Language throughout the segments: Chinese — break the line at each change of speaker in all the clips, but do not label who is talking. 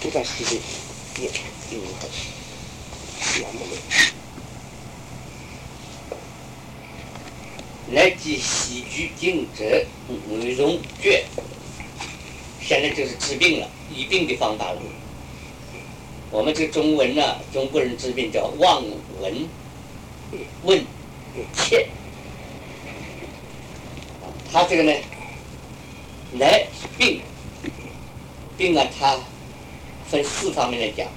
这段时间也有很难的。
来自细菌惊蛰内容绝，现在就是治病了，医病的方法了。我们这个中文呢，中国人治病叫望闻问切。他这个呢，来病，病啊，它分4方面来讲。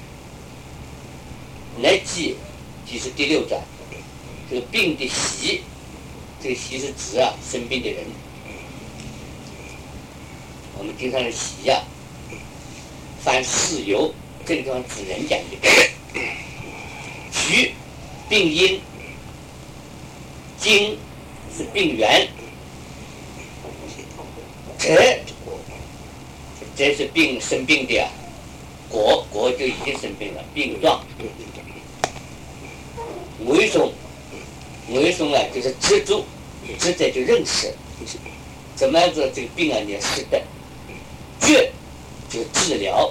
来即是第6章，这个病的习，这个习是指生病的人。我们经常的习凡事由，这个地方指人讲的。局病因，经是病源，这是病生病的果就已经生病了，病状。为松就是知足，知者就认识，怎么样子这个病你要识得。决就是治疗，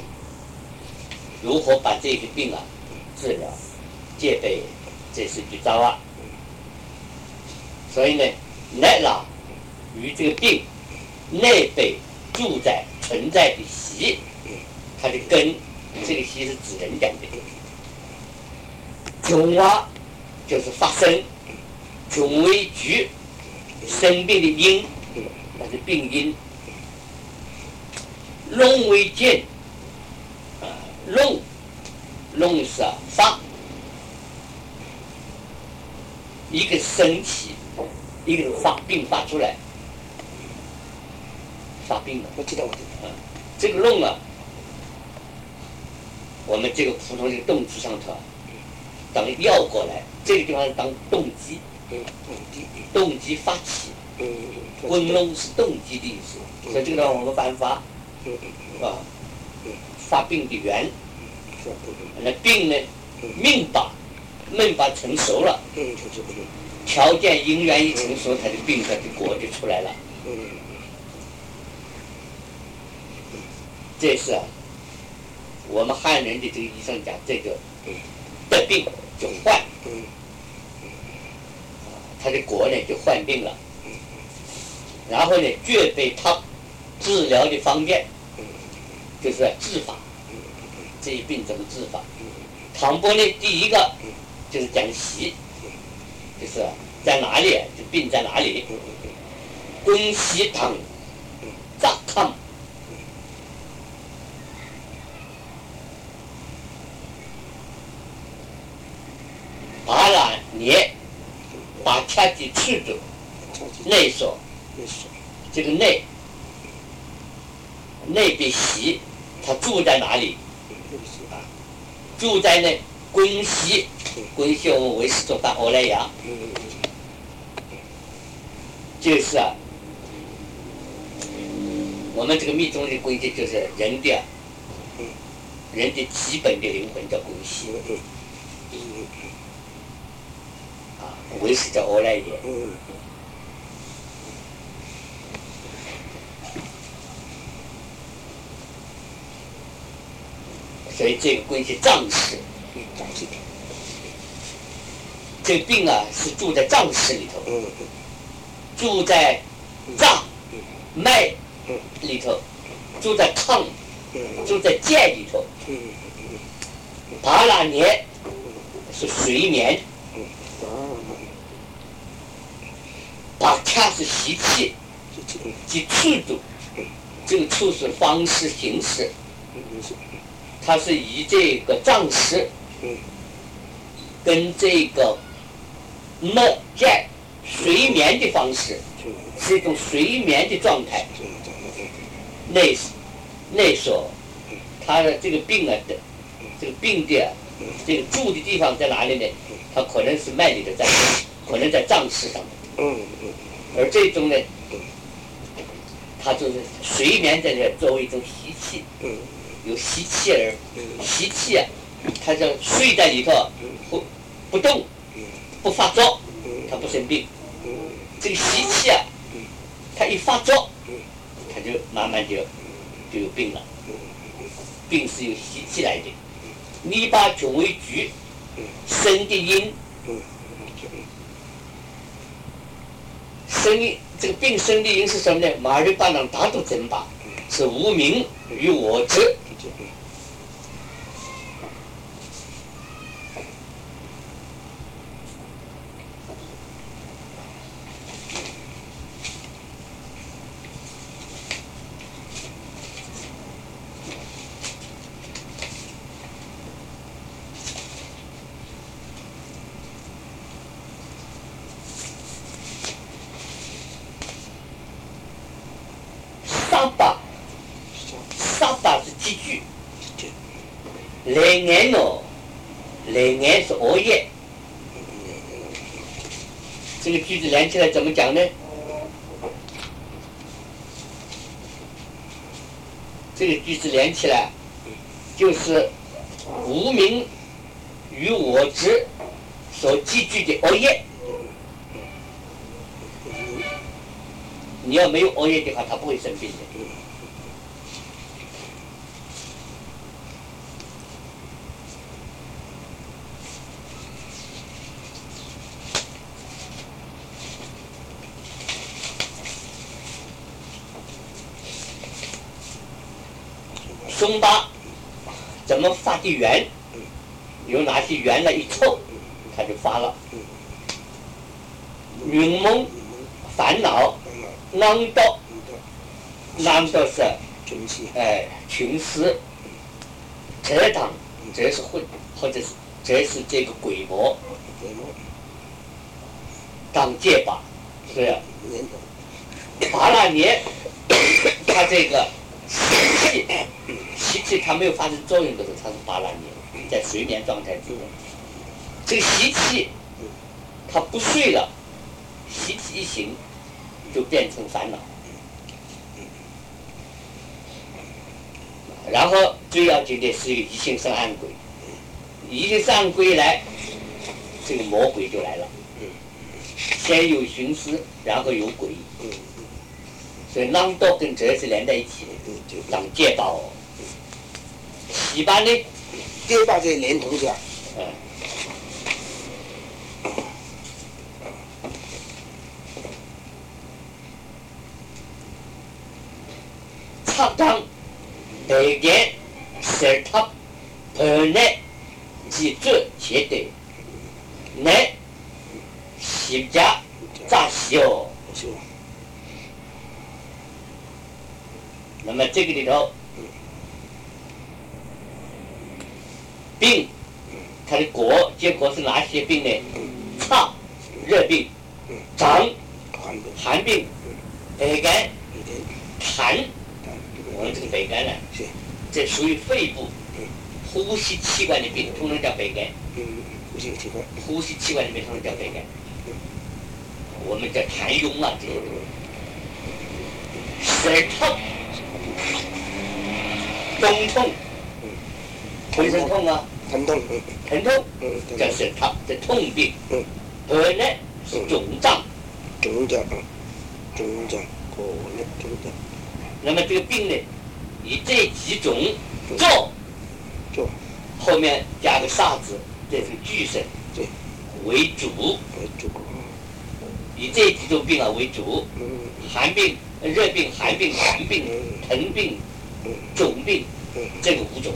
如何把这个病治疗，戒备，这是句招所以呢，乃让与这个病内被住在存在的习，它的根，这个习是指人讲的。穷就是发生，穷为局，生病的因，那是病因。弄为见，弄是发，一个生起，一个发病发出来，发病了。
我知道。
这个弄我们这个普通的动词上头当要过来，这个地方当动机，动机发起，温弄是动机的意思，所以这个地方我们翻发。发病的源，那病呢，命把成熟了，条件因缘一成熟，它的病它的果就出来了。这是我们汉人的这个医生讲，这个得病就患，他的果呢就患病了。然后呢，绝被他治疗的方面，就是治法，这一病怎么治法？唐波呢，第一个就是讲习，就是在哪里，就病在哪里。温习汤，扎康，把那捏，把掐的吃住，内说，这个内被习，它住在哪里？住在呢关系我们为师做法欧莱雅，就是我们这个密宗的关系就是人的基本的灵魂叫关系，为师叫欧莱雅。所以这个关系脏识，这个病是住在脏识里头，住在脏脉里头，住在炕，住在剑里头。巴拉年是睡眠，把恰是习气，即处度，这个处是方式形式。它是以这个脏识跟这个在睡眠的方式，是一种睡眠的状态。内说，它的这个病这个病的这个住的地方在哪里呢？它可能是脉里的在，可能在脏识上面。而这种呢，它就是睡眠在这作为一种习气。有习气而习气它就睡在里头，不动，不发作，它不生病。这个习气它一发作，它就慢慢就有病了。 病是由习气来的。你把穷为居，生的因，这个病生的因是什么呢？马尔巴朗达都真巴，是无名与我执。沙巴是积聚，来眼哦，来眼是熬夜。这个句子连起来怎么讲呢？这个句子连起来就是无名与我执所积聚的熬夜。你要没有熬夜的话，他不会生病的。松巴怎么发的缘？有哪些缘来一凑，它就发了。云梦烦恼，啷道是群思，折当，这是混，或者是这是这个鬼魔，当戒吧，是巴拉年，他这个习气它没有发生作用的时候，它是巴拉年，在睡眠状态之中，这个习气它不睡了，习气一醒就变成烦恼。然后最要紧的是一个疑心生暗鬼，疑心生暗鬼来，这个魔鬼就来了。先有寻思，然后有鬼，所以啷道跟这是连在一起的，当戒报。西巴呢？
戒报这连同下。擦当。北间十塔本来即这切的，乃西家扎修。那么这个里头，病，它的结果是哪些病呢？擦，热病；长，寒病；北干，痰。我们这个北干呢，这属于肺部呼吸器官的病，通常叫北干。呼吸器官的病通常叫北干。我们叫痰痈啊这些。舌痛，冬痛，浑身痛啊。疼痛，叫舌痛，这痛病。本来是肿胀。那么这个病呢，以这几种做，后面加个煞字，这是俱生为主，以这几种病啊为主，寒病、热病、寒病、痰病、疼病、肿病，这个5种。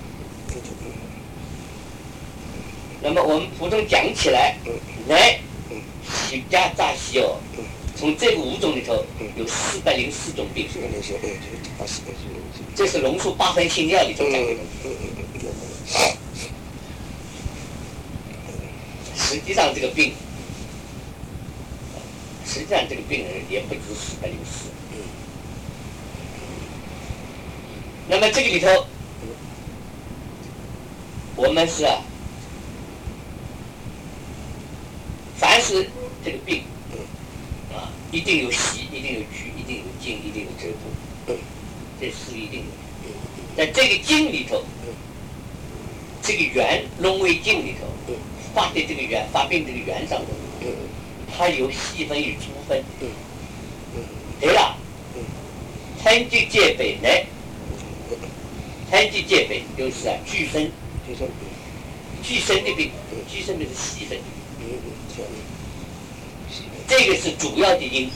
那么我们普通讲起来，来西家扎西哦。从这个5种里头，有404种病，这是龙树8分心药里头讲的。实际上这个病人也不止404。那么这个里头，我们是凡是这个病。一定有习，一定有居，一定有静，一定有折部，这是一定的。在这个经里头，这个缘龙位经里头发的这个缘，发病这个缘上头，它有细分与粗分。对了，天地界北来，
天机戒本就是俱生，俱生的病，俱生的是细分，这个是主要的因。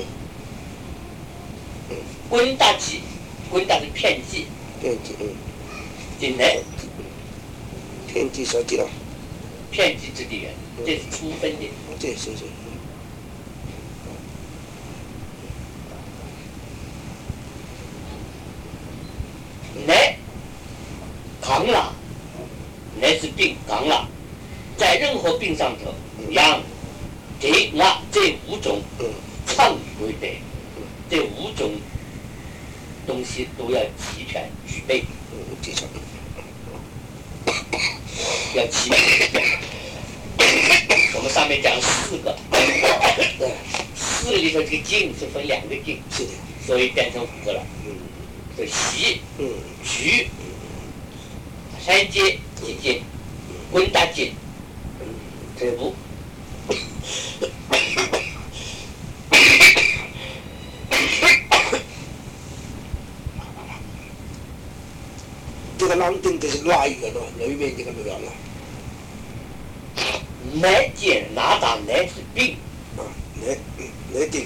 滚大气，滚大是偏激，进来
偏激所知道，
偏激之地缘，这是初分的。
这是。
来，扛了，来是病扛了，在任何病上头，阳、这五种常为备，这五种东西都要齐全具备，要齐全。我们上面讲4个，4个里头这个经是分2个经，所以变成5个了。所以习、局、三阶、几阶、滚大阶，这5。
这个囊定就是来的咯，里面这个没有了。
来阶哪打来是病
啊，来定。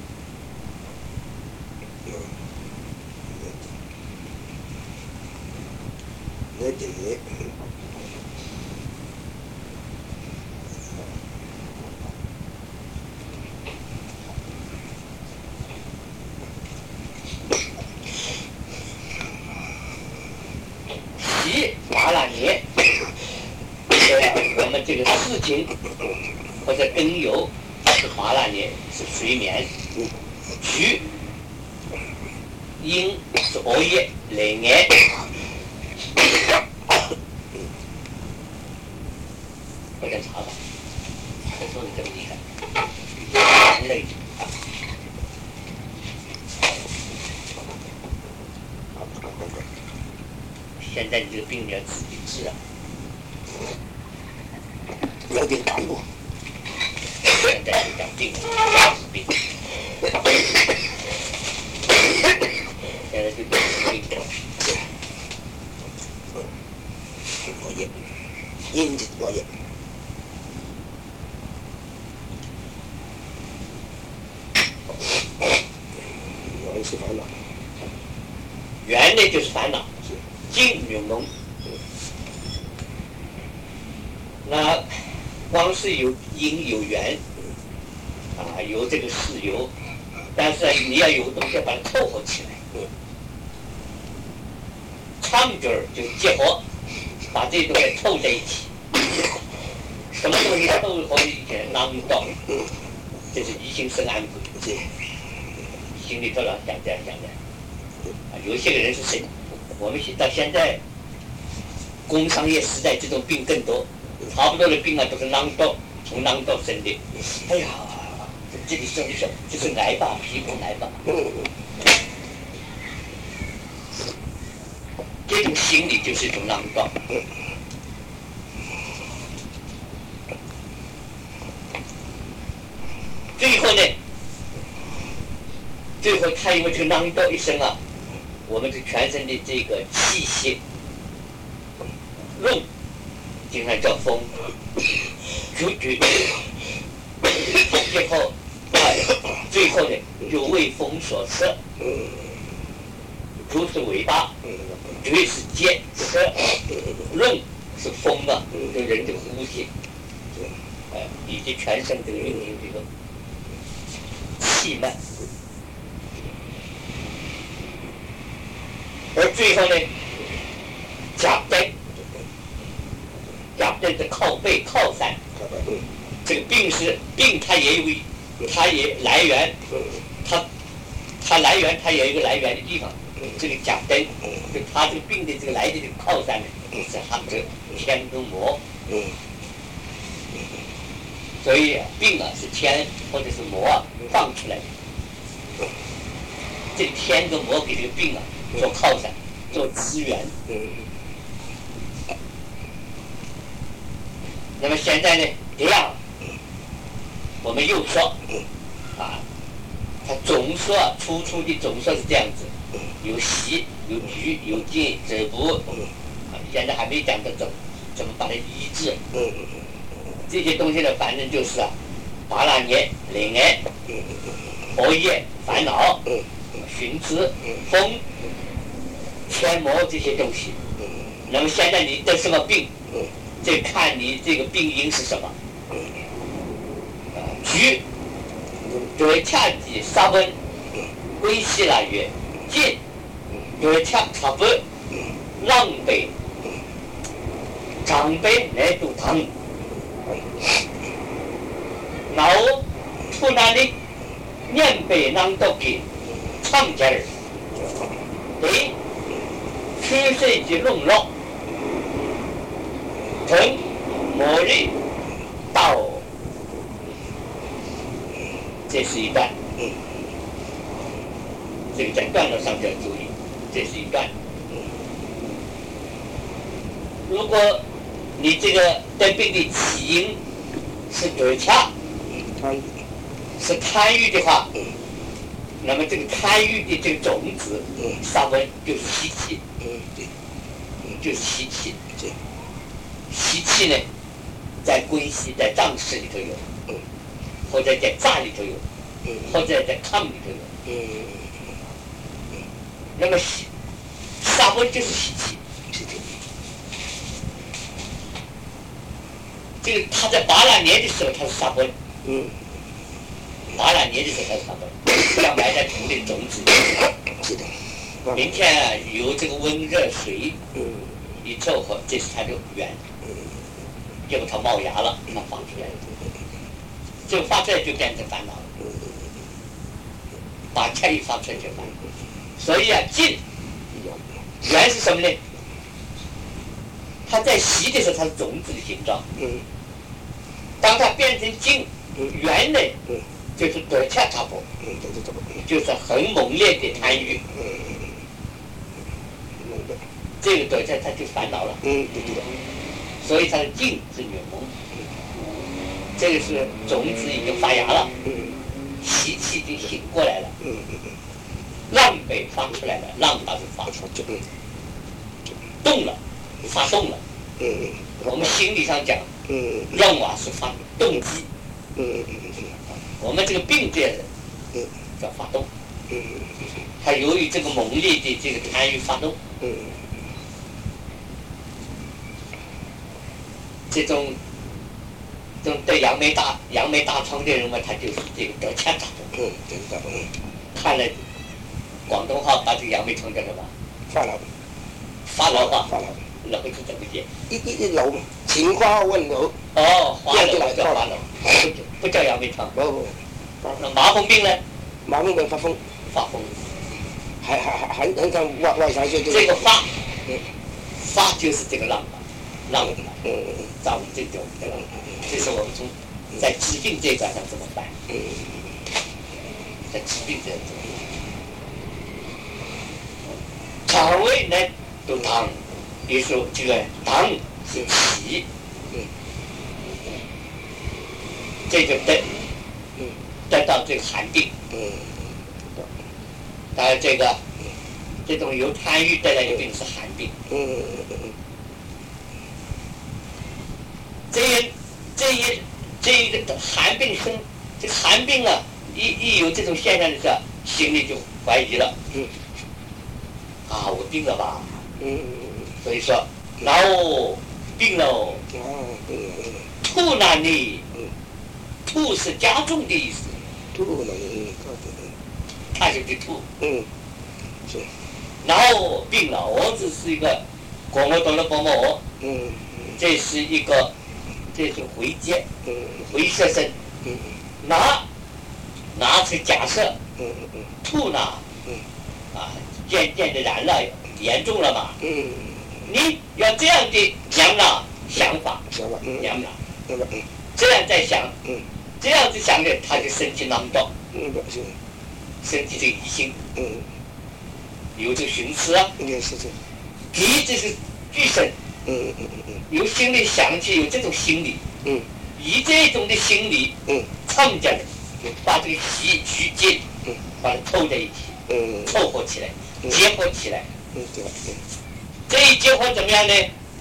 来定来。
习麻辣年，我们这个事情或者根由是麻辣年是睡眠，局因是熬夜累年。我再查查，这说的这么厉害，累。现在你这个病你要自己治啊，
有点看过。
现在是讲病，治病。现在就讲病。
熬夜，因子熬夜。原是烦恼。
缘呢就是烦恼，境有浓。那光是有因有缘啊，有这个事由，但是你要有东西把它凑合起来。唱句儿就结合，把这些东西凑在一起。什么东西凑合一起囊道？这是一心生安鬼。心里头老想这样想的。有些个人是神，我们到现在工商业时代这种病更多，差不多的病啊都是囊道，从囊道生的。哎呀，这里生的是就是癌吧，皮肤癌吧。这种心理就是一种囊道。最后呢，最后他因为这个囊道一生啊，我们这全身的这个气息弄经常叫风，最后最后呢就为风所摄，如是尾巴，绝是接摄，弄是风啊，就人的呼吸，以及全身这个运行这个气脉。而最后呢，甲灯是靠背靠山，这个病是病，它也有，它也来源，它来源它也有一个来源的地方。这个甲灯，就它这个病的这个来的这个靠山呢，是含着天跟魔。所以病啊是天或者是魔啊放出来的，这天跟魔给这个病啊做靠山，做资源。那么现在呢，第二，我们又说，他总说初的总说是这样子，有习有局有进止步，现在还没讲到怎么把它医治。这些东西呢，反正就是巴拉捏、灵爱、恶业、烦恼、寻思、风、天魔这些东西。那么现在你得什么病？这看你这个病因是什么。局对恰吉沙温归西拉月进对恰差不浪北长北来度堂脑出那里念北囊都给唱家人对去世及弄落从末日到这是一段，这个在段落上就要注意，这是一段。如果你这个得病的起因是对恰，是贪欲的话，那么这个贪欲的这个种子，上文就是习气，就是习气。习气呢，在归西在藏式里头有。或者在炸里头有，或者在炕里头有。那么沙温就是习气。这个他在巴拉年的时候他是沙温，巴拉年的时候他是沙温，要埋在土里种子。明天有这个温热水一凑合，这是它的源，结果它冒芽了，它发出来了。就发出来就变成烦恼了，把恰一发出来就烦恼。所以进原是什么呢？它在习的时候，它是种子的形状。当它变成进原呢，就是得恰差不，就是很猛烈的贪欲。这个得恰它就烦恼了。所以它的进是远蒙。这个是种子已经发芽了，习气已经醒过来了，浪北发出来了，浪它是发出来，动了，发动了。我们心理上讲，让是发动机，我们这个病这叫发动，它由于这个猛烈的这个贪欲发动，这种对杨梅大疮的人嘛，他就是这个得恰差不。看了广东话把这个杨梅疮叫什么？发痨话。痨是怎么解？
一痨，情花问痨。
哦，花痨叫花痨，不叫杨梅疮。那麻风病呢？
麻风病发疯。
发疯。
还看外伤就
这个发就是这个浪造这种的，这是我们从在治病这一段上怎么办？在治病这一段，肠胃呢有糖，比如说这个糖是起，这就得到这个寒病。当然这种由贪欲带来的病是寒病。这一个寒病生，这个寒病啊，一有这种现象的时候，心里就怀疑了。我病了吧？所以说，病了。吐哪里？吐是加重的意思。它就是吐。
是。
然后病了，我只是一个广我懂了帮我。这是一个。这是回结，回射身，拿是假设，吐呢，渐渐的燃了，严重了嘛，你要这样的想法，这样在想，这样子想的，他就升起囊道，升起这个疑心，有这个寻思啊，疑这是具身。由心里想起有这种心理，以这种的心理，创建的，把这个虚结，把它凑在一起，凑合起来，结合起来，
对。
这一结合怎么样呢？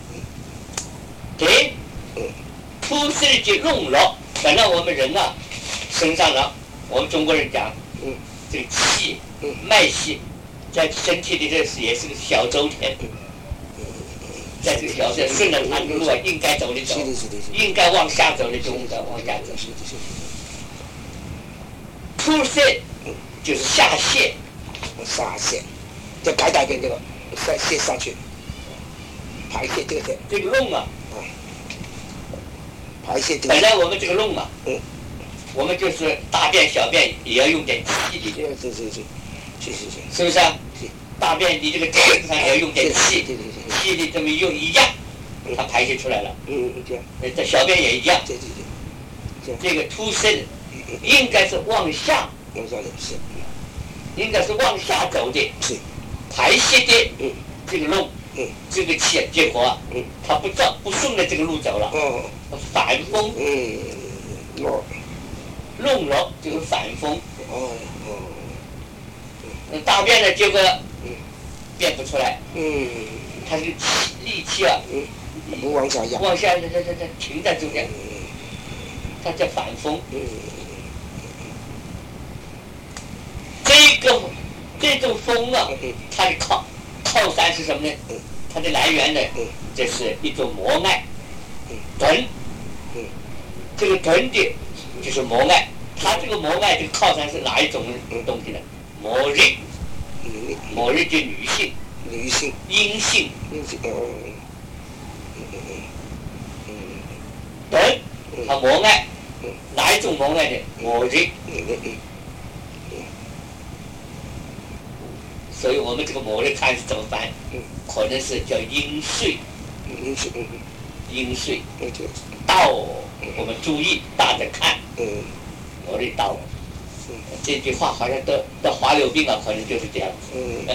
给出世就弄了。本来我们人啊，身上呢，我们中国人讲，这个气，脉气，在身体里这是也是个小周田，在这个小周顺着它这个路啊，应该走的走，应该往下走的就应该往下走。出世就是下泻，
下泻，就改大便这个泻下去，排泄这个是。
这个弄啊，
排泄这个。
本来我们这个弄啊，我们就是大便小便也要用点气的，是不是啊？大便你这个肠子上也要用点气，气的这么用一样，它排泄出来了。这小便也一样。这个出生应该是往下，应该是往下走的，排泄的这个弄，这个气结果啊，它不顺着这个路走了，反风，弄了就是反风。大便呢，结果便不出来，它这个力气啊，
不往下压，
往下停在中间，它叫反风。这种风啊，它的靠山是什么呢？它的来源呢，这是一种膜脉，臀，这个臀的就是膜脉，它这个膜脉这个靠山是哪一种东西呢？摩日，摩日就女性，阴性，臀，它膜脉，哪一种膜脉呢？摩日。所以我们这个摩日看是怎么翻？可能是叫阴隧，阴隧，道，我们注意大着看，摩日道。这句话好像得滑溜病啊，可能就是这样子。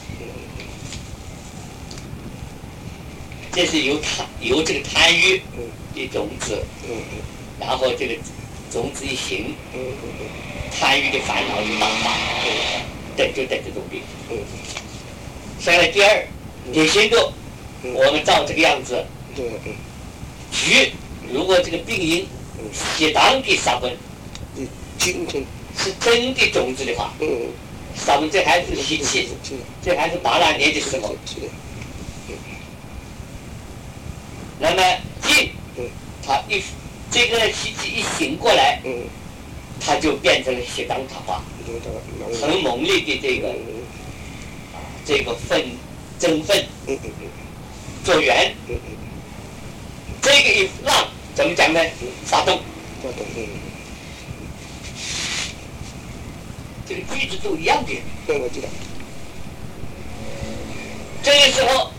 这是由这个贪欲的种子，然后这个种子一行，贪欲的烦恼就当大，就得这种病。再来第二，典型的，我们照这个样子，如果这个病因适当的杀根，是真的种子的话，杀根这还是习气，这还是8、9年的时候。那么进，它这个习气一醒过来，它就变成了适当塔化，很猛烈的这个增分做圆，这个一浪怎么讲呢？发动，这个句子都一样的。
我知道。
这个时候，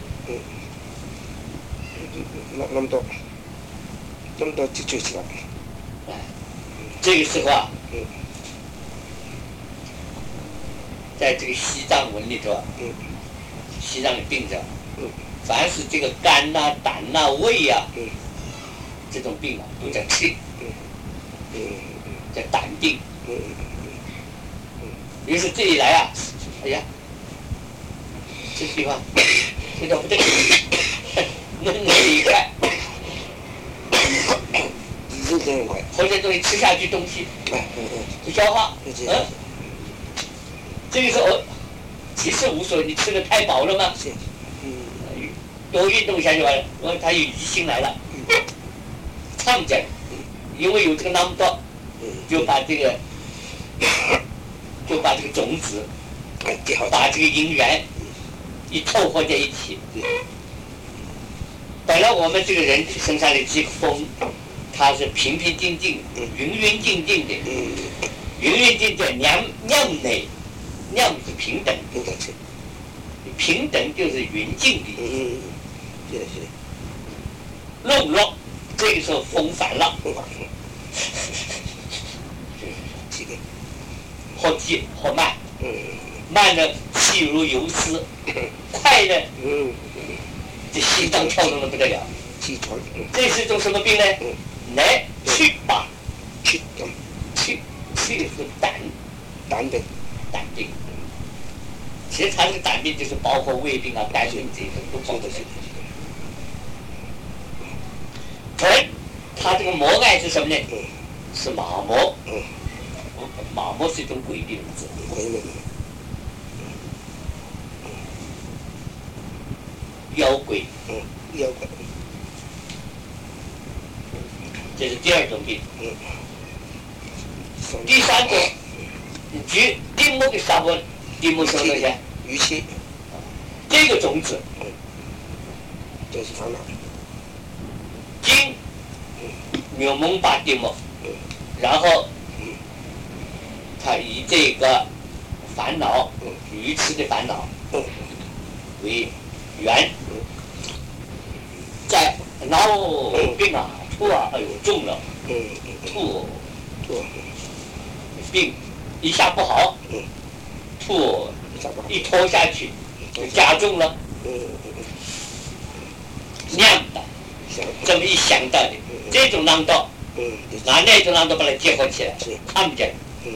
那么多就追起来。
这个时候啊，在这个西藏文里头啊，西藏的病者，凡是这个肝呐、胆呐、胃呀，这种病啊，都叫气，叫胆病。于是这一来啊，哎呀，这地方这叫不对，弄了一块，或者东西吃下去东西，不消化，这个时候其实无所谓，你吃的太饱了吗？多运动一下就完了。然后他有疑心来了，唱着，因为有这个那么多，就把这个种子，把这个因缘一凑合在一起。本来我们这个人身上的这个风，它是平平静静、匀匀静静的，匀匀静静酿内，酿是平等，平等就是匀静的。弄了，这个时候风反了，或急或慢，慢呢气如游丝，快呢，这心脏跳动的不得了。这是一种什么病呢？来去吧，去是胆病，气其实它这个胆病就是包括胃病啊、肝病这些都包括在。臀，它这个膜外是什么呢？是马膜。马膜是一种鬼病字。妖鬼。
妖鬼。
这是第二种病。第三种，举丁木的沙温，丁木什么东西？
鱼气。
这个种子。
这是烦恼。
金，牛虻把丁木，然后，他以这个烦恼，愚痴的烦恼，为缘，在闹病啊，吐啊，哎呦重了，吐病一下不好，吐一拖下去就加重了，酿的，这么一想到的，这种浪道，拿那种浪道把它结合起来，看不见。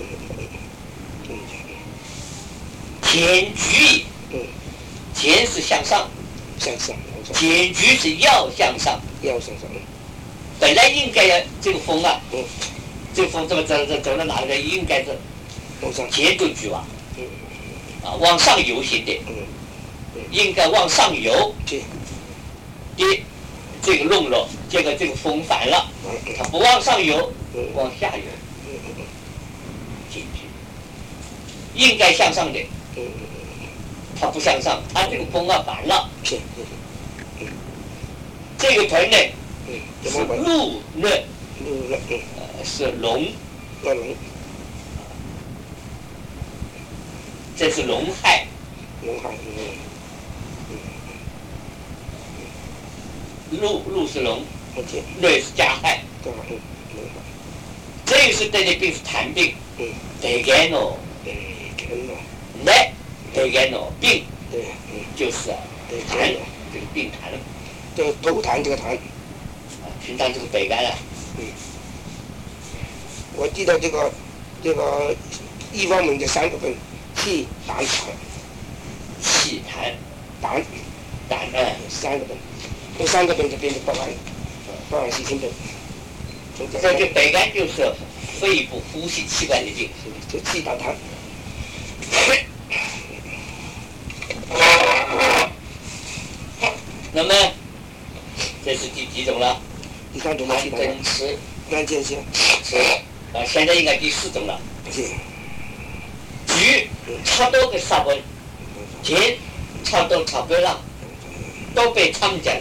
检举，检是向上，检举是要向上，本来应该要这个风啊，这个风这么走到哪里应该是检就举啊，往上游行的，应该往上游，的这个弄了，这个风反了，它不往上游，往下游，检举，应该向上的。它不向上，它这个风啊反了。这个臀呢是鹿呢，是龙，这是龙害。鹿是龙，内是加害。这个是对的病是痰病，得干哦，来。这个呢，病就是痰，这个病痰，
这个头痰这个痰，
平常就是北干了。
我记得这个一方面的3个病，气、胆、痰。
气、痰、胆
，3个病，这3个病就变成包含细菌病。
这个北干就是肺部呼吸器官的病，
就气、胆、痰。
那么这是第几种了？
第3种了。
跟吃。
肝见性。
吃。现在应该第4种了。举差不多的沙温，碱差不多差不多了，都被参加了。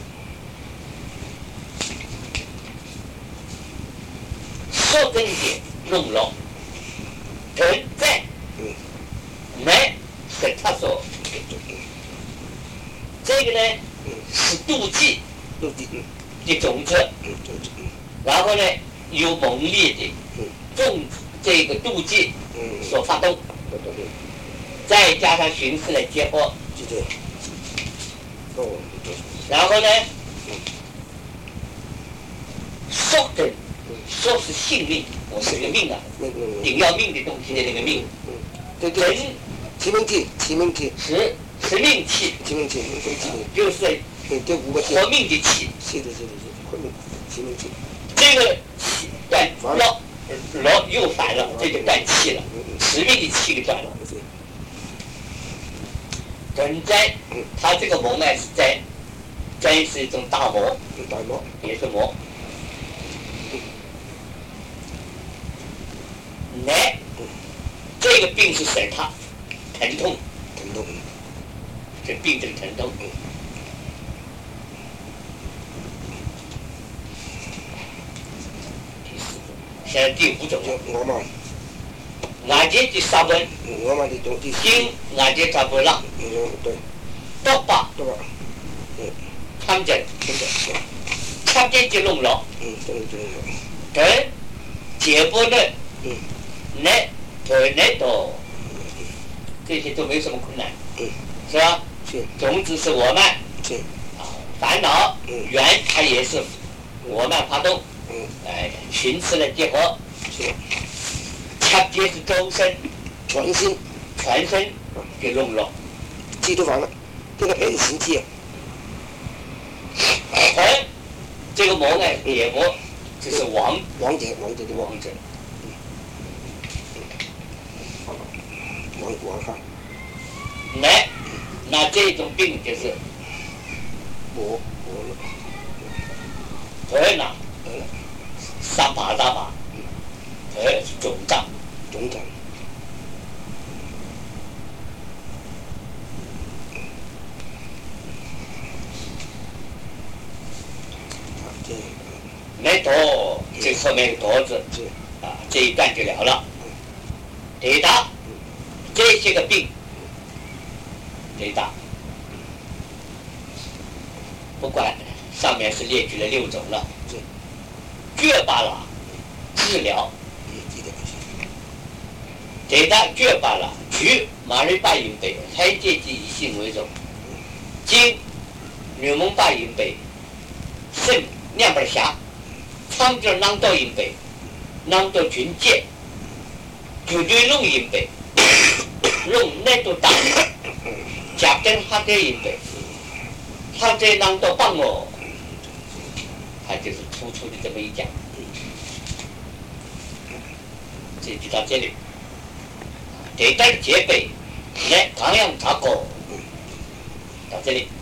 说根结弄了，存在，来是他说。这个呢是妒忌的种子，然后呢有猛烈的种这个妒忌所发动，再加上寻思来结合，然后呢说根，说是性命，我们这个命啊，顶要命的东西的那个命，人
起命气
是命气，就是
这5个气，
活命的气。
是，活命起命气。
这个气断了，又反了，这就断气了，持命的气给断了。臻灾，它这个膜呢是灾，灾是一种大膜，也是膜。来，这个病是使它疼痛。这病症疼痛。现在第5种了。外界第3温，经外界差不多了。多把，参见，参见就弄了。等解剖的，来都，这些都没什么困难，是吧？种子是我慢，烦恼缘它也是我慢发动，寻思的结合，掐结是周身，全身给弄了。
鸡都完了，这个变形鸡。
而这个魔哎，野魔，这是王
者的王者，王汉。
那这种病就是
魔
了，呢，三把，是肿胀。没多，这后面有多字，这一段就了了。对的，这些个病，对的，不管上面是列举了6种了，绝罢了，治疗。对的，绝罢了，取马瑞巴因北，海界及以性为荣，经女蒙巴因北，肾酿不下。苍者囊道因北，囊道群界，绝对龙因北，龙内都大，甲根哈德因北，哈德囊道棒哦，它就是突出的这么一讲。这就到这里，这段结背，来唐阳查过，到这里。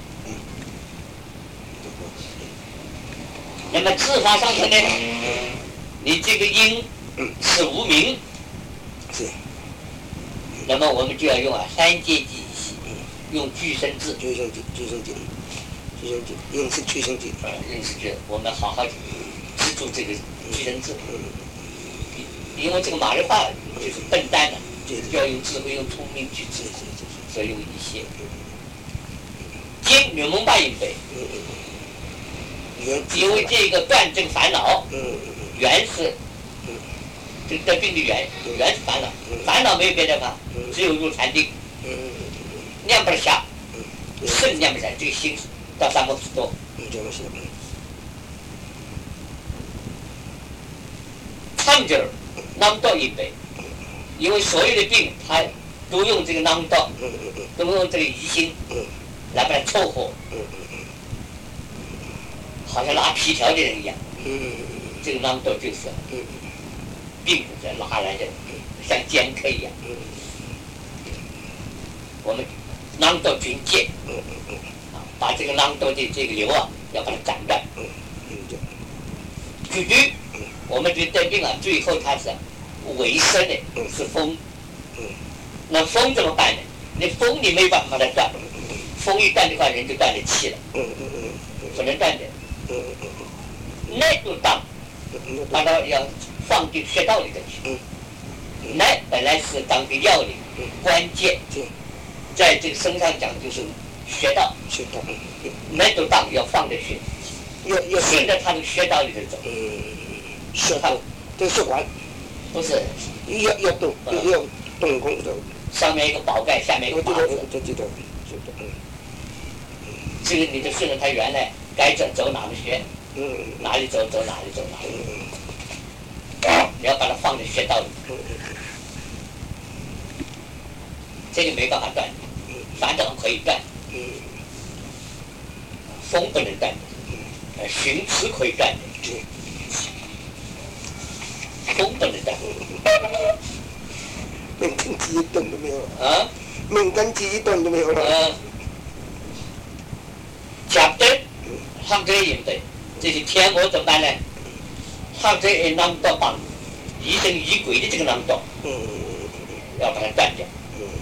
那么字法上头呢，你这个音是无名，
是。
那么我们就要用三阶记忆系，用句声字。
句声记，应是句声记。
应是句，我们好好记住这个句声字。因为这个马来话就是笨蛋的，要用智慧、用聪明去治，所以用一些。经女蒙巴音北。因为这个断正烦恼，原是这个病的原是烦恼，烦恼没有别的法，只有入禅定，念不下，肾念不下，这个心到3个多。唱劲儿，囊道一北，因为所有的病，它都用这个囊道，都用这个疑心来把它凑合。好像拉皮条的人一样，这个囊道就是病在拉来的，像剑客一样。我们囊道军界，把这个囊道的这个瘤要把它斩断。绝对，我们这得病最后它是尾声的是风，那风怎么办呢？那风你没办法把它断，风一断的话，人就断了气了，不能断的。那就当把它要放进穴道里头去。那本来是当个药理关键，在这个身上讲就是穴道。那就当要放在穴，要顺着它的穴道里头走。
穴道，这个血管
不是
要动功的。
上面一个宝盖，下面一个把子。这个你就顺着它原来该走哪个穴，哪里走哪里。你要把它放在穴道里，这个没办法断，反正可以断，风不能断的，寻词可以断的，风不能断。
命根基一顿都没有了。
啊？
命根基一顿都没有了。
甲灯，上这引的，这些天魔怎么办呢？上这一囊道帮疑神疑鬼的这个囊道，要把它断掉。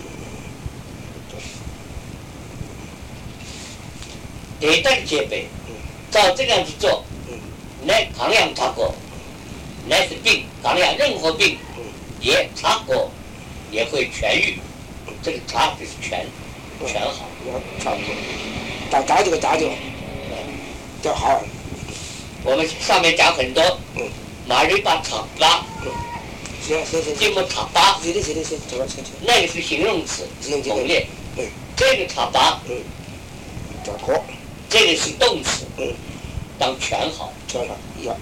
对症皆备，照这个样子做，那抗氧查过，那是病，抗氧任何病也查过，也会痊愈。这个查就是全好。
查过。打这个就好。
我们上面讲很多，马瑞巴场巴，
行，
金木场巴，
行，
那个是形容词，猛烈。这个场巴，
找活，
这个是动词，当全好。
要。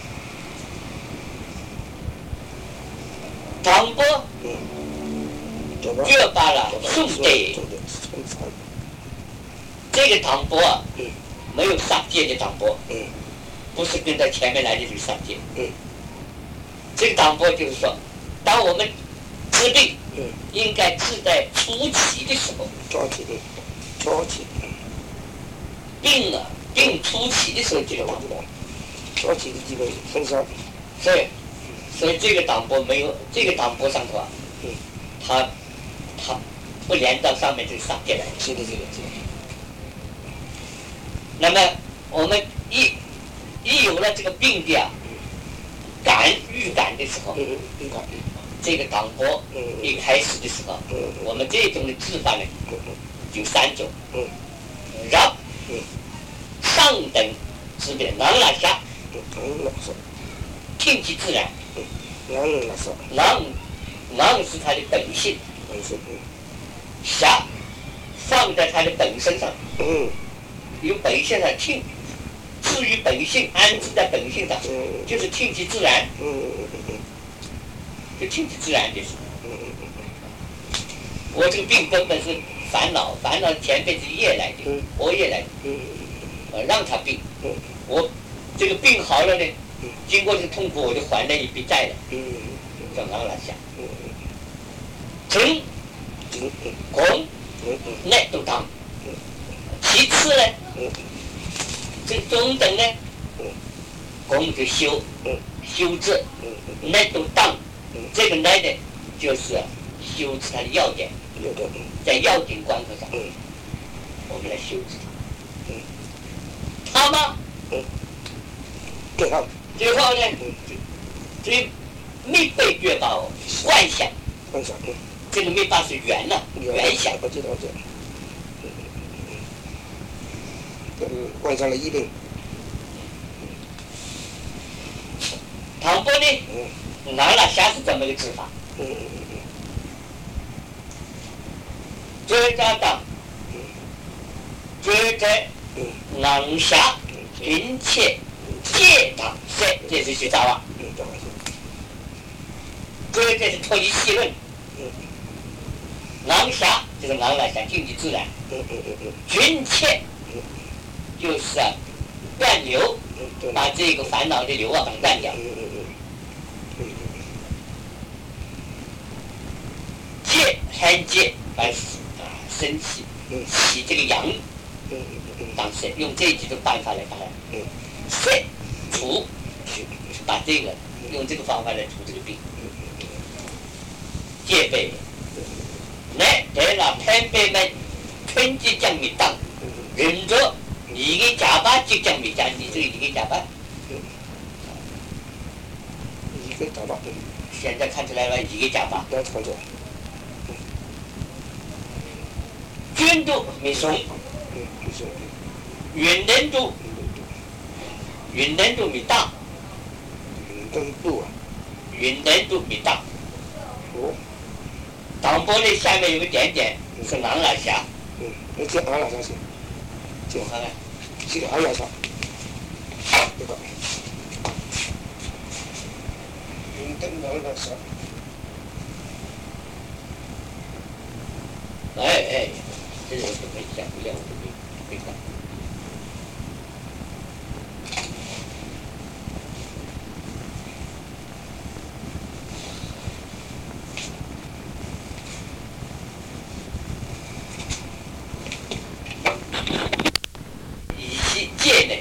长波， 绝罢了宋德。这个党博啊，没有上界的党博，不是跟着前面来的这个上界。这个党博就是说，当我们治病，应该治在初期的时候。
初期。
病初期的时候就有党博。
初期的基本分烧。
所以这个党博没有，这个党博上头啊，它不连到上面这个上界来。
是的。
那么我们一有了这个病的啊，预感的时候，这个党博一开始的时候，我们这种的治法呢，有3种，让上等治病，能拿下，听其自然，能是它的本性，下放在它的本身上，由本性上听，至于本性安置在本性上，就是听其自然，就听其自然就是。我这个病根本是烦恼前辈子业来的，我业来的，让他病，我这个病好了呢，经过这个痛苦，我就还了一笔债了，叫能拿下。正公内都当，其次呢，这中等呢，公就修治，内都当，这个内呢就是修治它的要点，在要点关头上，我们来修治它。它吗？最后呢，这密背绝把幻想，这个密把是圆了，圆想。
我知道这。患上了疫病。
唐波呢，拿了下是这么个治法。这家当，这在能下，并且戒党塞，这是学杂话。这是脱离细论。能下就是能来下，经济自然。均切就是断流，把这个烦恼的流啊把它断掉。戒很戒，把生气起这个阳，当时用这几种办法来把它塞除，把这个用这个方法来除这个病。戒备，来得了偏北们春季将你当，忍着你给假巴即将你讲，你这个你给假巴。现在看出来了，一个假巴。军都没松，云南都没大，云南都没大。党波的下面有个点点是昂拉峡。
这昂拉峡是。
我看看。
这个昂拉峡。这个。云南昂拉峡。
哎，这个是可以讲不了，可以看。以及戒内，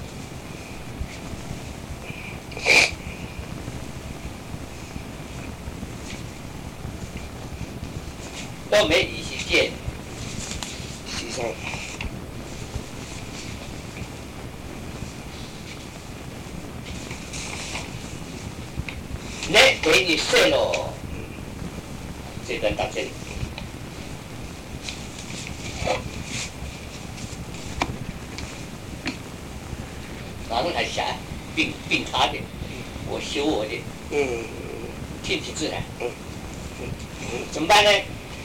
我们以及戒内。来给你设了，这段到这里。然后还想病他的，我修我的，顺其自然。怎么办呢？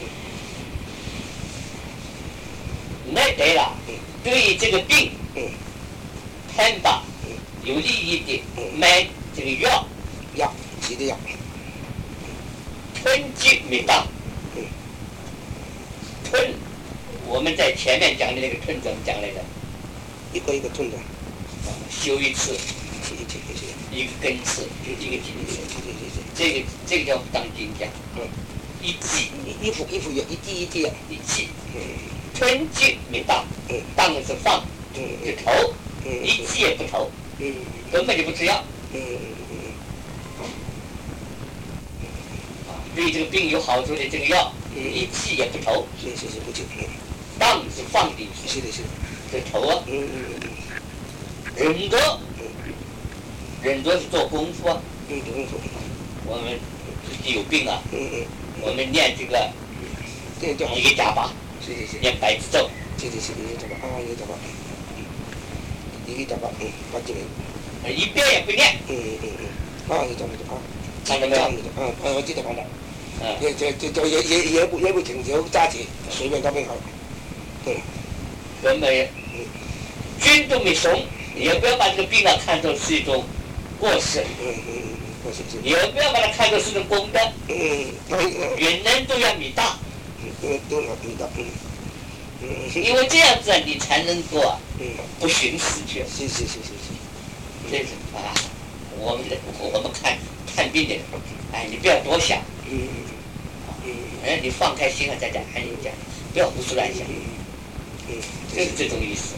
那对了，对于这个病，看吧，有利益的买这个药，
急的药，
春季没到， 吞，我们在前面讲的那个吞怎么讲来的？
一个一个吞的，
修一次，一个根次，一个茎次，这个叫当经讲，一季，
衣服有一季一季啊，
一季，吞季没当，当是放，就投，一季也不投，根本就不吃药。对这个病有好处的这个药，一剂也不投，
是不进，
当是放进去，
是的，
这投啊，忍着，忍着是做功夫啊，
功夫，
我们自己有病啊，我们念这个一个甲巴，念白字咒，
一个甲巴，把这个，
一遍也不念，看到没有？
我记得看到。也不请求扎起，随便他们好。对。
根本军都没松，也不要把这个病啊看作是一种过失。
过失。
也不要把它看作是一种功德。人人都要米大。
都要米大。
因为这样子啊，你才能够啊，不寻死去。
是。
这是啊，我们看病的，哎，你不要多想。你放开心啊，再讲，还有讲，不要胡思乱想，就是这种意思。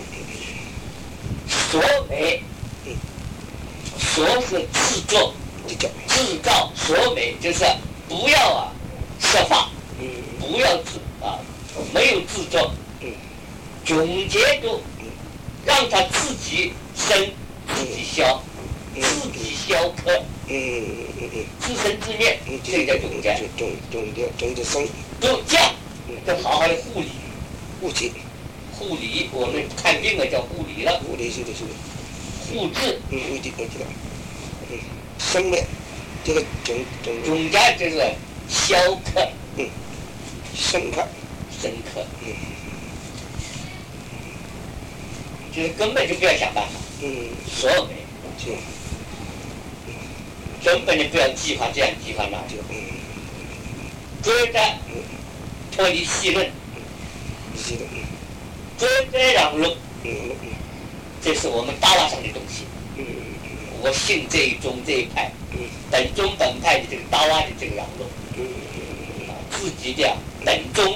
所为，所是自作，自造所为，就是不要啊设法，不要没有自作，总结住，让他自己生，自己消，自己消克。自生自灭，这个叫总结。
总结生。
就这样，就好好的护理。护理，我们看病啊叫护理了。
护理是的。
护治。
我知道。生灭，这个
总结就是消克。
生克。
就是根本就不要想办法。所谓。
是。
根本就不要计划这样计划那样，追着脱离细论，追着让路，这是我们大瓦上的东西。我信这一宗这一派，本宗本派的这个大瓦的这个让路，自己的本宗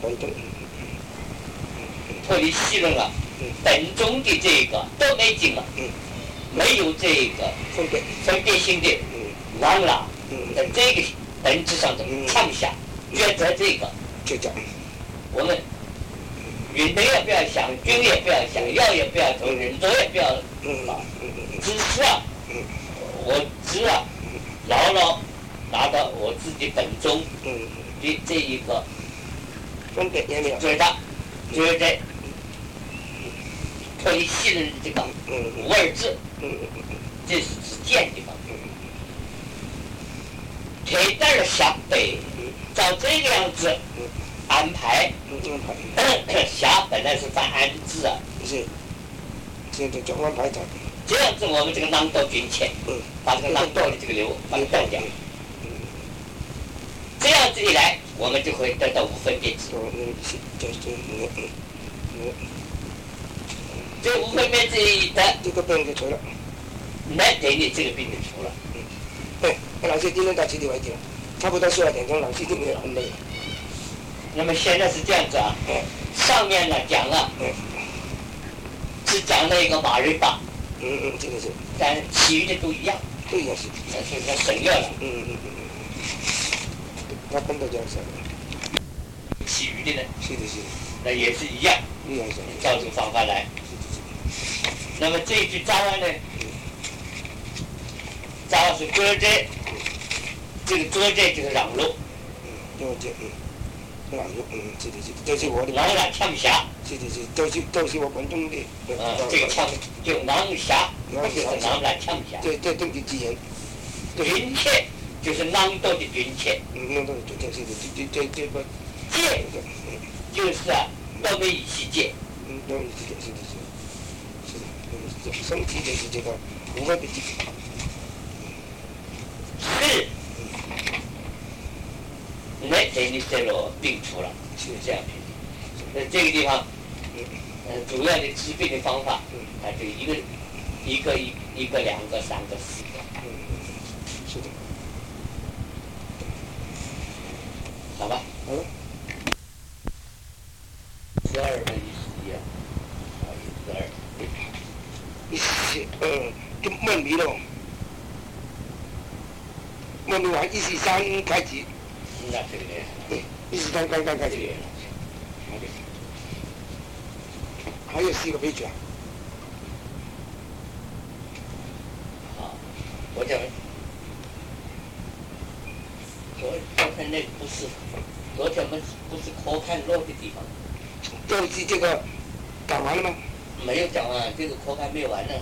脱离细论了，本宗的这个都没进了，没有这个分别心的。让了，在这个本质上的放下，抉择这个，我们云门也不要想，军也不要想，药也不要走，忍着也不要只是啊，我只啊，牢牢拿到我自己本宗的这一个觉得脱离细论的这个无二字，这是只见的方面。腿带着下背，照这个样子安排。下本来是翻安字啊。
这叫安排的。
这样子我们这个囊道均切，把这个囊道的这个瘤把它断掉。这样子一来，我们就会得到无分别智。这无分别智一得，
这个病就除了。
那等你这个病就除了。
老师今天到几点为止？差不多12点钟，老师今天很累。
那么现在是这样子啊，上面呢讲了，是讲了一个马瑞巴，
这个是，
但其余的都一样，
都一样是，
他省略了，
他跟着讲省略，
其余的呢，
是的，
那也是一样，照这个方法来。那么这一句扎完呢，扎是遮遮，这个遮遮就是让路，
让路，这是我的。
让了枪侠。
都是我本宗的。
这个枪就囊侠，就是囊来枪侠。
这东西之言。
军切就是囊道的军切。
囊道的军切是的，这个
戒就是啊，都没一起戒。
都没一起戒，是的。身体就是这个无分别智。
是。那等你这个病除了。 是这样评。那这个地方，主要的治病的方法，它就一个、两个、三个、四个。
是的。
好吧。
好了。
12分11啊，12。
就梦迷了。梦迷完143开机。
那这个呢
？143刚刚开机。还有4个配角。
好，我讲，昨天那不是，昨天我们不是可看落的地方。
这个讲完了吗？
没有讲完，这个可看没有完呢。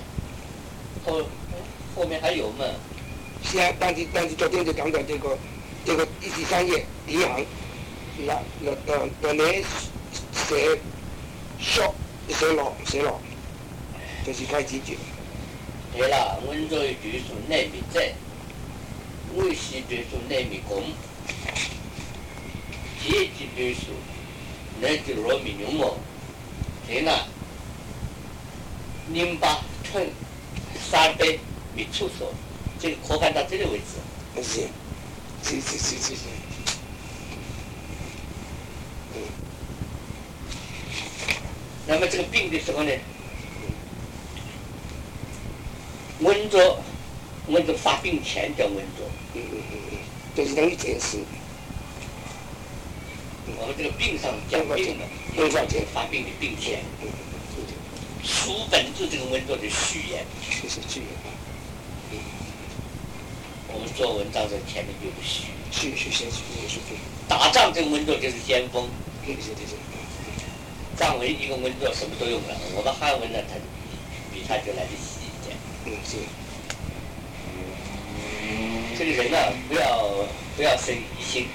后面还有嘛？
是啊，但是昨天就讲到这个143页第一行，那你寫落，就是開始住。
對啦，溫州語數內密在，魏西語數內密公，階級語數內就羅密牛毛，對啦，08寸3倍密處所，這個可看到這個位置。
是。
那麼這個病的時候呢，溫州發病前叫溫州。
就是等於前世。
我們這個病上講病的，溫州發病的病前。書本就這個溫州的序言。
是序言。
我們做文章的前面有個序。
序。
打仗這個溫州就是先鋒。
對。
藏文一個溫州什麼都用了，我們漢文呢，它比它就來得細一點。
是。
這個人呢，不要生疑心，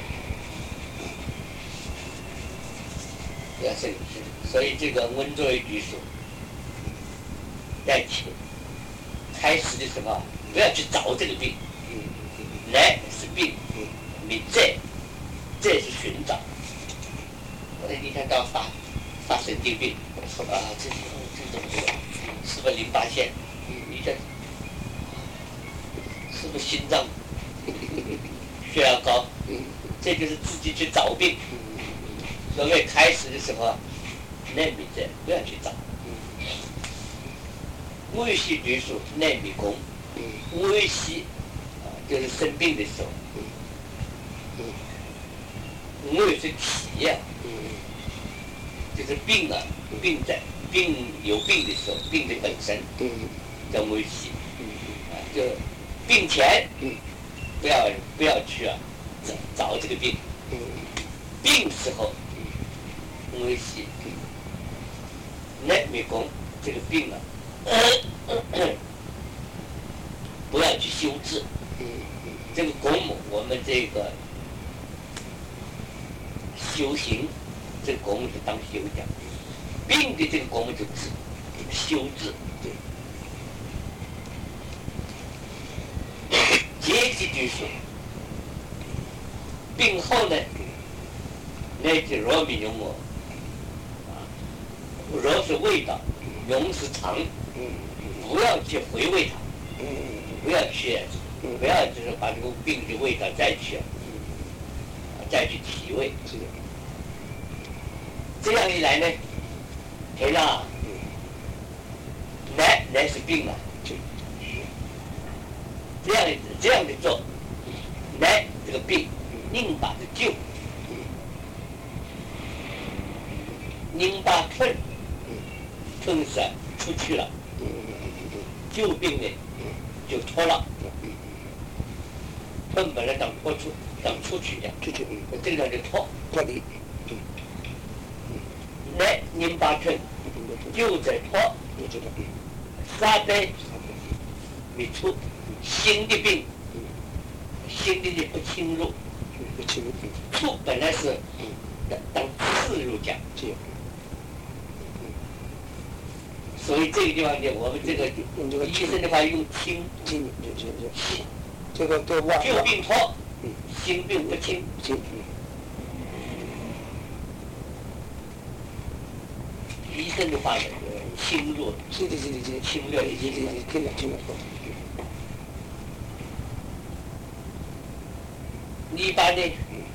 不要生疑心。所以這個溫州語數，在開始的時候，不要去找這個病。來是病，你這是尋找。我那天到發神經病，我說啊，這是不是淋巴腺？你這是不是心臟？血壓高？這就是自己去找病。所謂開始的時候，內密症不要去找。魏西局數內密公，魏西就是生病的時候。魏是體呀。就是病啊，病有病的時候，病的本身叫危險，就病前不要去找這個病，病時候危險，內密公這個病啊，不要去修治，這個公母我們這個修行。這個公是當修講，病的這個公就治，修治。階級就是病後呢，那就羅密牛膜，羅是味道，牛是腸，不要去回味它，不要就是把這個病的味道再去體味。這樣一來呢，對啦，來是病了，這樣的做，來這個病，寧把它救，08寸是出去了，救病呢就脫了，寸本來當出去的，這個叫做脫離。來08寸就在脫3倍密處，新的病，新的不侵入，處本來是當刺入講，所以這個地方呢，我們這個醫生的話用侵，
這個
舊病脫，新病不侵。 生的话呢，侵略，
是的，
侵略的
听了。
一般呢，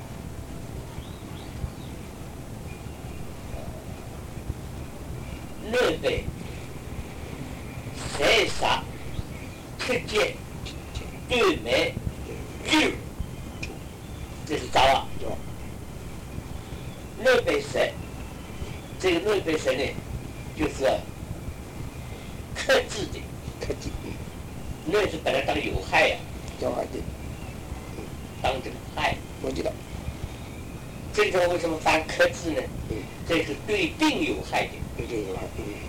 内北、塞沙、赤剑、对梅、日，这是招啊。内北塞，这个内北塞呢，就是克制的。内是本来当有害呀、
有害的。
当这个害。
我知道。
这个为什么翻克制呢？这是对病有害的。
对有害。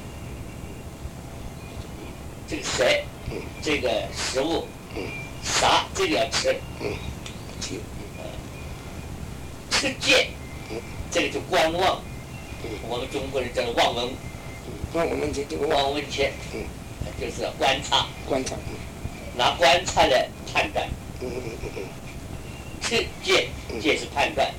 这个蛇，这个食物，啥这个要吃。吃戒，这个就观望。我们中国人叫望闻。
望闻问切，
望闻切，就是观察。拿观察来判断。吃戒，戒是判断。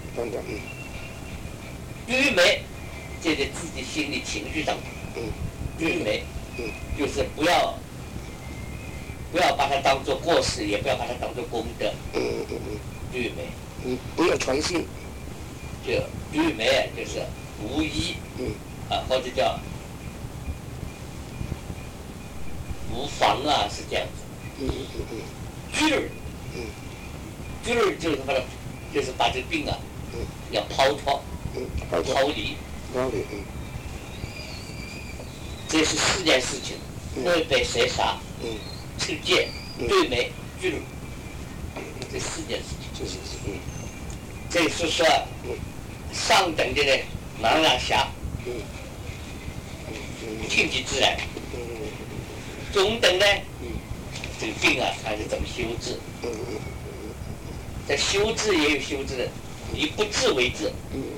愚昧，这是自己心理情绪上的。愚昧，就是不要把它当作过失，也不要把它当作功德。愚昧。
不要传信。
就愚昧啊，就是无依。或者叫无妨啊，是这样子。就是就是把这个病啊，要抛脱，逃离。这是4件事情：内北塞沙、赤戒、对梅、拒这4件事情。这是说上等的呢，朗朗霞，顺其自然；中等呢，这个病啊，它是怎么修治？这修治也有修治的，以不治为治。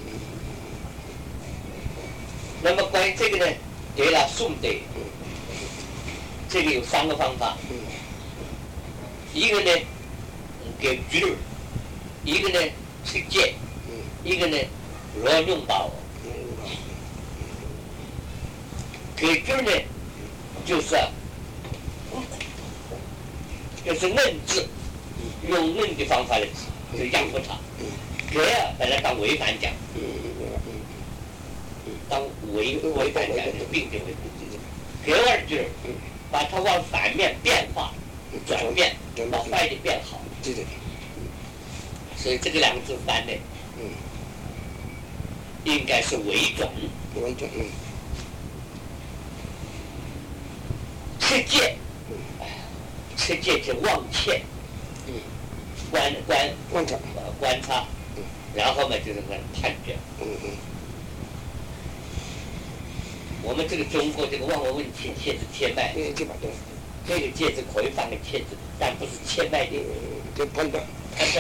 那么关于这个呢，对了，宋德，这个有3个方法。一个呢，给局儿；一个呢，吃戒；一个呢，罗用宝。给局儿呢，就是嫩治。用嫩的方法来治，就养活它。给啊，本来当违反讲，当违反讲就是病的违反。给二就是把它往反面变化、转变，把坏的变好。所以这个2个字翻呢，应该是为准。吃戒，吃戒是忘切。观察，然后嘛就是判决。我们这个中国这个望闻问切，切是切脉，这个戒字可以翻个切字，但不是切脉的。
判断。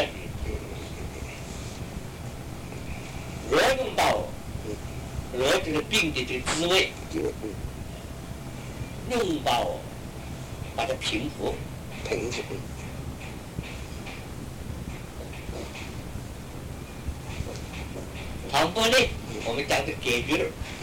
罗用到，罗这个病的这个滋味，用到把它平复。唐波呢，我们讲的解决了，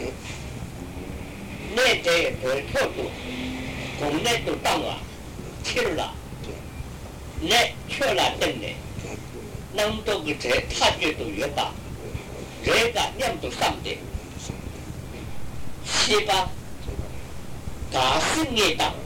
内在得跳度，从内都当了，切了，内切了等呢，那么多个这他觉都越大，这个两都上的，七八，大是也大，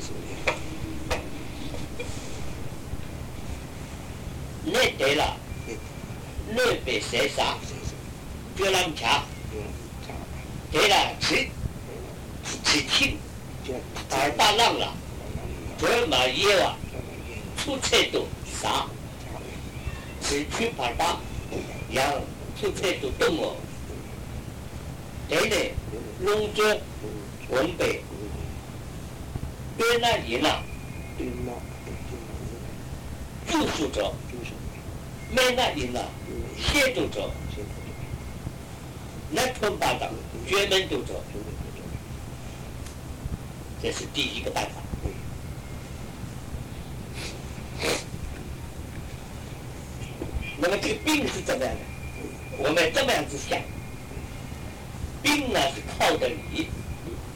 内对了，内被塞沙。别人家，对了，吃青，2浪了，这么野哇，出菜都啥，吃去8，让出菜都动哦。对嘞，农作文北，别那里呢，住宿者，没那里呢，协助者。那吞巴掌，绝门都走，这是第一个办法。那么这个病是怎么样的？我们这么样子想，病呢是靠着你，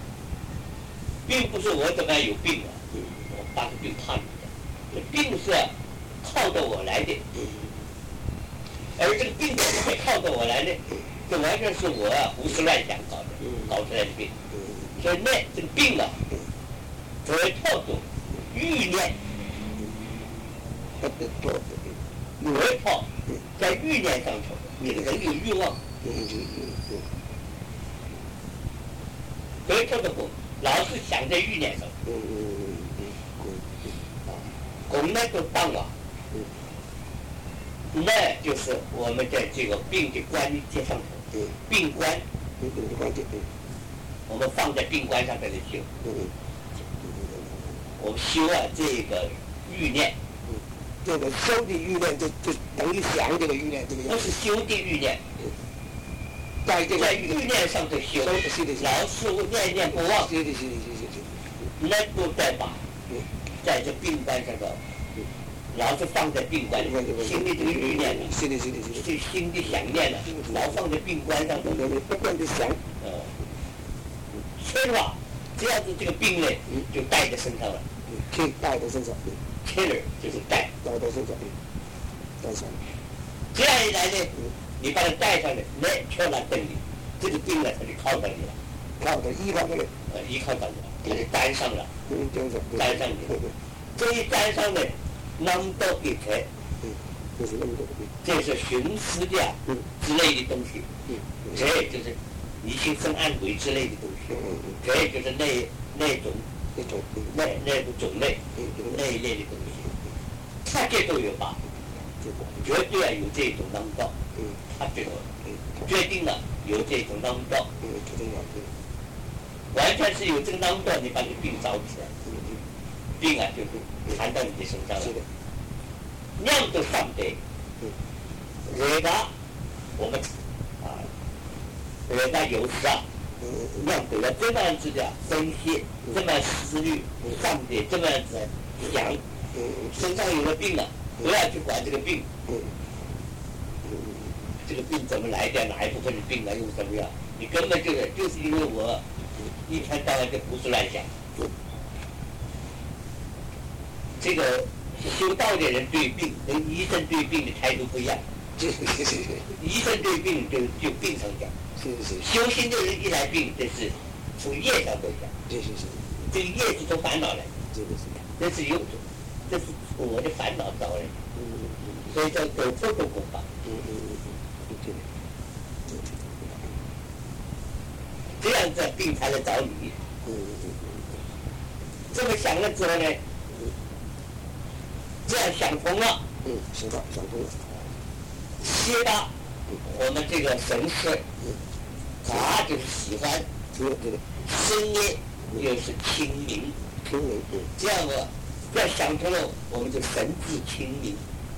并不是我怎么样有病了，我把这病判你的，病是靠着我来的，而这个病怎么会靠着我来呢？这完全是我胡思乱想搞出来的病。所以呢，这个病啊，作为叫做欲念，为靠在欲念上头，你的人有欲望，所以叫做拱，老是想在欲念上，拱呢就当了，那就是我们在这个病的关节上头，病关，我们放在病关上在这修，我们修这个欲念。
这个修的欲念就等于想这个欲念这个样子。
不是修的欲念，
在这个
在欲念上头修，
是的，
老是念念不忘，
是，
那不再把在这病关上头，老是放在病关里，心里这个欲念呢，
是的，
这心的想念呢，老放在病关上头，
不断的想，
所以话，这样子这个病呢，就带在身上了，
可以带在身上。
carry 就是带
到身上，带上。
这样一来呢，你把它带上来，那全来等你，这个病呢，它就靠到你了，
依靠这个，
依靠到你了，它就担上了，担上你了。这一担上呢，那么多一切，
就是那么多的病，
这是寻思的之类的东西，这就是迷信生暗鬼之类的东西，这就是那种种类，那一类的东西，他这都有吧，绝对有这种囊道，他这个决定了有这种囊道，完全是有这个囊道，你把这病找起来，病就是缠到你的身上了，酿都上得，人家我们人家有时酿得了这么样子的分析，这么思虑上的这么样子想，身上有了病了，不要去管这个病，这个病怎么来的，哪一部分的病来，又怎么样？你根本就是因为我一天到晚就胡思乱想。这个修道的人对病跟医生对病的态度不一样。医生对病就病上讲，修心的人一来病，这是从业上来讲，这个业是从烦恼来的，这是有种，这是我的烦恼造来的，所以叫走错的功法。这样子病才来找你。这么想了之后呢，这样想通了，
想通了。
接着我们这个神识，他就是喜欢，声音又是清明，这样子，要想通了，我们就神志清明，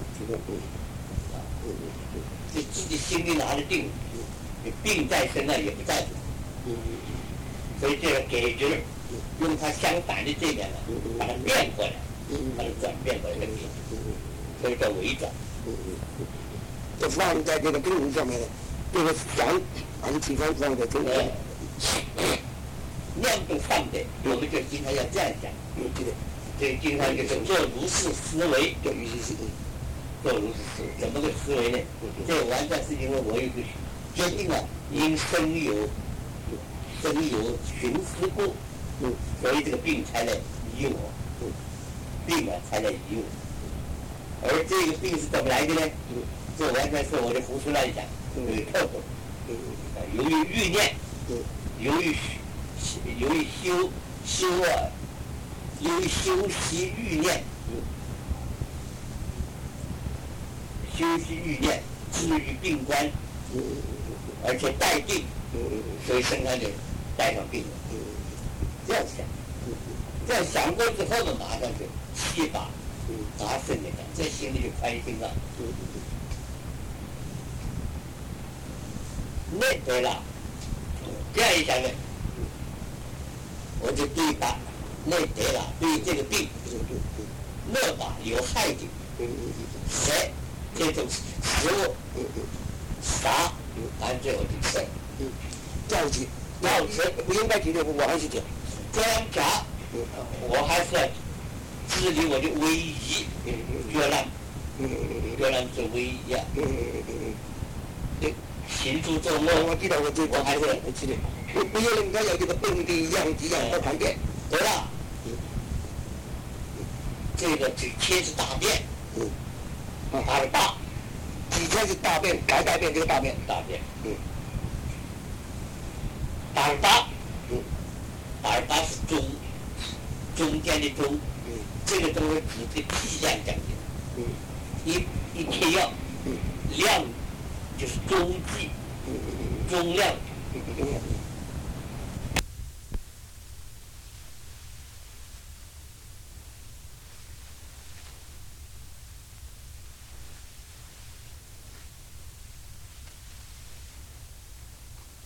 就自己心里拿得定，你病在身上也不在乎，所以这个感觉用它相反的这面呢，把它变过来，把它转变过来的病，所以叫伪转。
就放在这个病人上面的，这个想把这地方放在这个
量度上的，我们就经常要这样讲。这个经常就是做如是思维，
做如是思维，
做如是思维，怎么个思维呢？这完全是因为我有个决定了，因生有寻思故，所以这个病才来医我，病才来医我。而这个病是怎么来的呢？这完全是我的胡思乱想，有特色。由于欲念，由于修习欲念，修习欲念，治愈病关，而且带病，所以身上就带上病了。这样想，这样想过之后呢，马上就气把达成的，这心里就开心了。那对了，这样一想呢，我就对把那对了，对这个病，那把有害的食这种食物，啥，反正我就吃，
要吃不应该吃的我还是吃，
这样讲，我还是要治理我的威仪，越南是威仪啊。行住坐卧，
我知道我最
我还是
知道。不要人家有这个本地样子样的盘点。
对了，这个天是大便，28，
几天是大便，改大便这个大便。
大便，28，是中间的中，这个都是指的气量讲的，一天要量就是中计，中量，